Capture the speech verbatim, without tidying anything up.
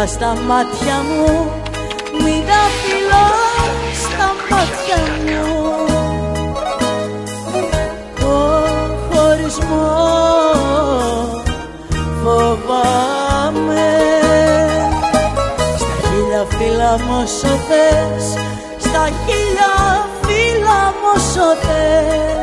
φύλλα στα μάτια μου, μην τα φύλλα στα μάτια μου. Το χωρισμό φοβάμαι. Στα χίλια φύλλα μου όσο θες, στα χίλια φύλλα μου όσο θες.